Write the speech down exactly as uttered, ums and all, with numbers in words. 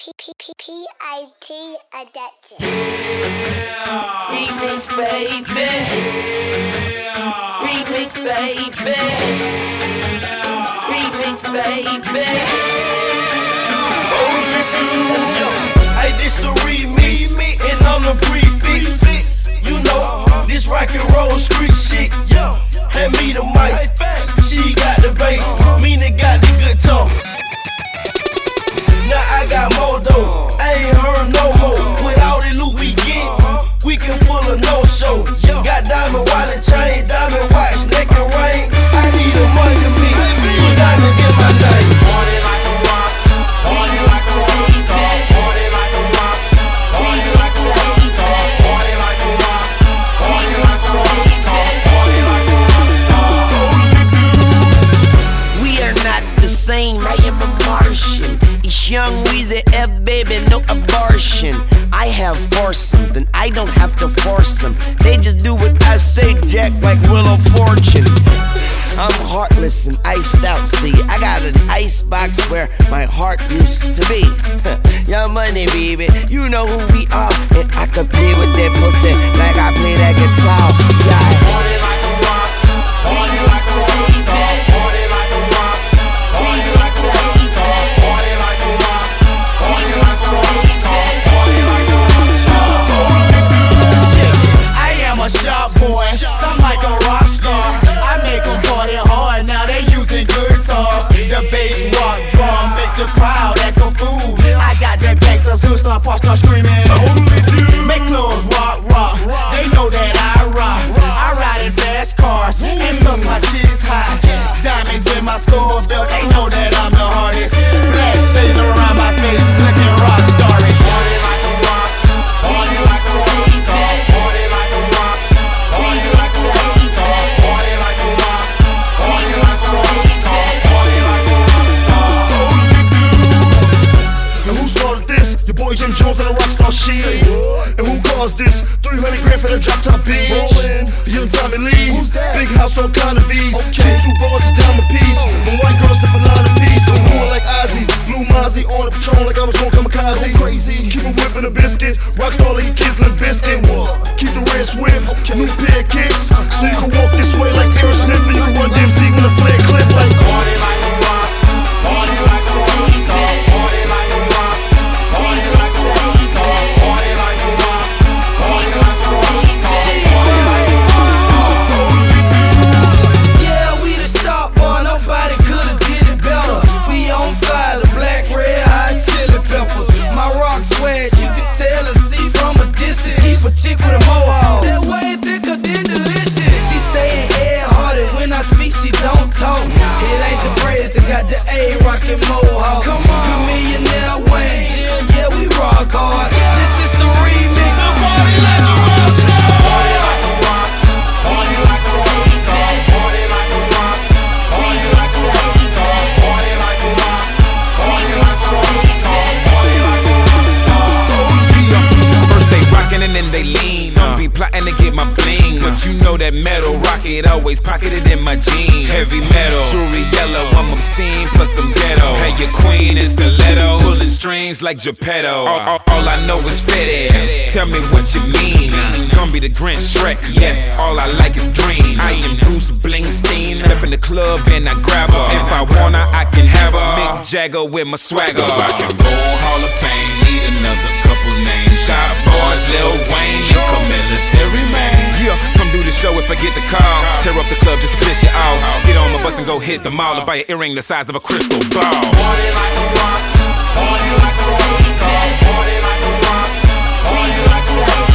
P I T adapted. Remix, baby. Remix, baby. Remix, baby. Yo, hey, this the remix, and I'm the prefix. You know, this rock and roll street shit. Yo, hand me the mic. She got the bass, Mina got the guitar. Now I got more though, I ain't heard no more. With all the loot we get, we can pull a no-show. Got diamond wallet chain, diamond watch, neck and ring. I need a money to me, put diamonds in my name. Party like a rock, party like a rock star. Party like a rock, party like a rock star. Party like a rock, party like a rock star. Party like a rock star. We are not the same, I am a Martian. It's Young Weezy F, baby, no abortion. I have foursomes and I don't have to force them. They just do what I say, Jack, like Wheel of Fortune. I'm heartless and iced out, see. I got an ice box where my heart used to be. Young Money, baby, you know who we are. And I could play with that pussy like I play that guitar. Yeah. Party like a rock, party like a rock star. Party like a rock, party like a rock star. Party like a rock, party like a rock star. Party like a rock star. I am a sharp boy, some like a rock star. I make them party hard, now they using guitars. The bass, rock, drum, make the crowd echo fool. I got that gangsters who start pop, start screaming. Make clothes rock, rock. They know that I rock. I ride in fast cars, and plus my cheese hot. Diamonds in my skull belt, they know that I'm the hardest. Black shades around my face, looking rock starish. Party like a rock, party like a rock star. Party like a rock, party like a rock star. Party like a rock, party like a rock star. Party like a rock star. And who started this? Your boy Jim Jones on the rockstar shit. And who caused this? three hundred grand for the drop top bitch. Rollin', young Tommy Lee. Who's that? Big house on Connovies. Okay. Two bars, a diamond piece. One white girl stuff a line of piece. I'm cool like Ozzy. Blue Mozzie on the Patron like I was going kamikaze. Go crazy. Keep a whipping a biscuit. Rockstar like your kids in biscuit. Keep the red whip. New pair of kicks. So you can walk this way like Aerosmith. And you can run D M C when the flare clips like. Party like a rock. Party like a rock star. Party like a rock. Party like a rock star. Party like a rock. Party like a rock star. Party like a rock star. Yeah, we the sharp boy. Nobody could've did it better. We on fire, the black, red, hot chili peppers. My rock swag, you can tell and see from a distance. Keep a chick with a mohawk. That's way thicker than delicious. She stayin' head-hearted. When I speak, she don't talk. It ain't the braids that got the A rockin' mohawk. Come on, millionaire Wayne Jill, yeah, we rock hard. This is the remix. So party like a rock star. Party like a rock. Party like a rock star. Party like a rock. Party like a rock star. Party like a rock. Party like a rock star. Party like a rock star. First they rockin' and then they lean. Some be plotting to get my bling, but you know that metal rocket always pocketed in my jeans. Heavy metal, jewelry yellow, I'm obscene plus some ghetto. Hey, your queen is stiletto, pulling strings like Geppetto. All, all, all I know is Fede. Tell me what you mean. Gonna be the Grinch Shrek, yes. All I like is green. I am Bruce Blingstein. Step in the club and I grab her. If I wanna, I can have her. Mick Jagger with my swagger. Rock and Roll Hall of Fame. Need another couple names. Shot Boys, Lil Wayne, you come military man. Yeah, come do the show if I get the call. Tear up the club just to piss you off. Get on my bus and go hit the mall or buy an earring the size of a crystal ball. Party like a rock, party like a rock star. Party like a rock, party like a rock star.